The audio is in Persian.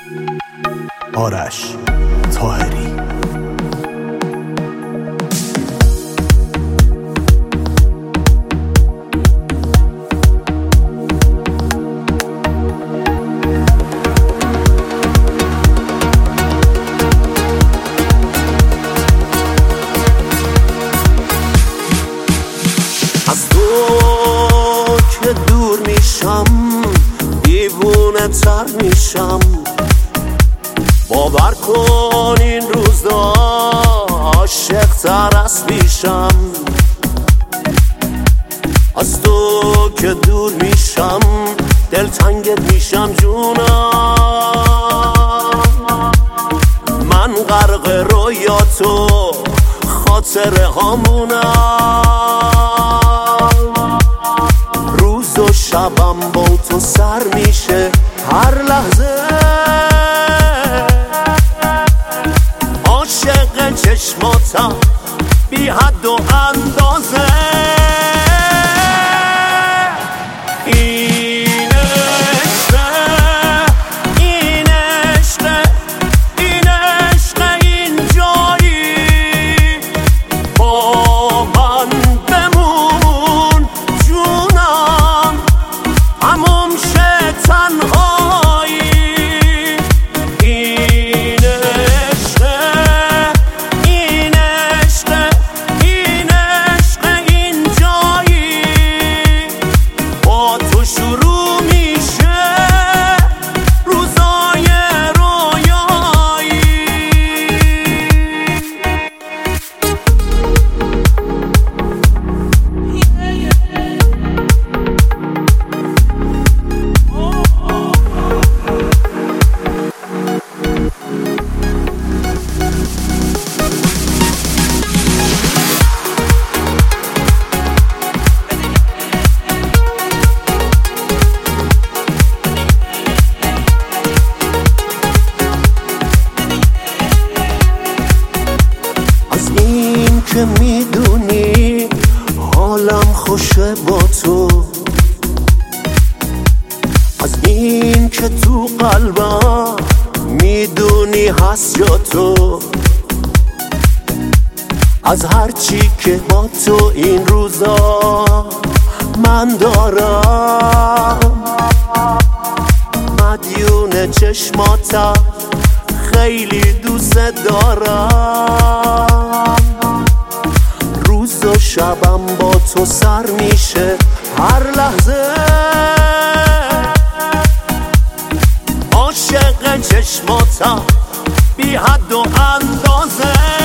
آرش طاهری. از تو که دور میشم دیوونه تر میشم، باور کن این روزا عاشق تر از پیشم. از تو که دور میشم دلتنگت میشم جونم، من غرق رویاتو خاطره هامونم، روز و شبم با تو سر میشه هر لحظه، عاشق چشماتم بی حد و اندازه. این عشقه، این عشقه، این عشقه، این جایی با من بمون جونم، تموم شه تنهایی. این عشقه، این عشقه، این عشقه، این جایی با تو شروع میشه روزای رویایی. از این که میدونی حالم خوشه با تو، از این که تو قلبم میدونی هست جا تو، از هرچی که با تو این روزا من دارم، مدیون چشماتم خیلی دوست دارم، روز و شبم با تو سر میشه هر لحظه، عاشق چشماتم بی حد و اندازه.